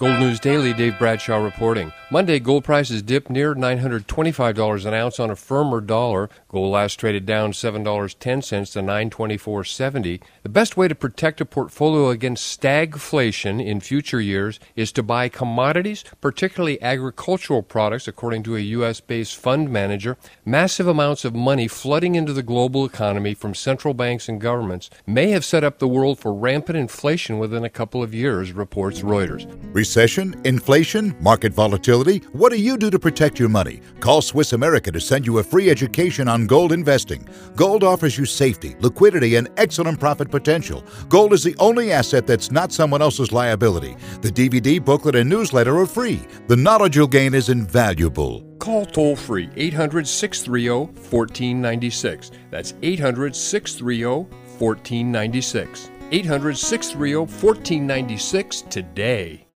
Gold News Daily, Dave Bradshaw reporting. Monday, gold prices dipped near $925 an ounce on a firmer dollar. Gold last traded down $7.10 to $924.70. The best way to protect a portfolio against stagflation in future years is to buy commodities, particularly agricultural products, according to a U.S.-based fund manager. Massive amounts of money flooding into the global economy from central banks and governments may have set up the world for rampant inflation within a couple of years, reports Reuters. Recession, inflation, market volatility. What do you do to protect your money? Call Swiss America to send you a free education on gold investing. Gold offers you safety, liquidity, and excellent profit potential. Gold is the only asset that's not someone else's liability. The DVD, booklet, and newsletter are free. The knowledge you'll gain is invaluable. Call toll-free 800-630-1496. That's 800-630-1496. 800-630-1496 today.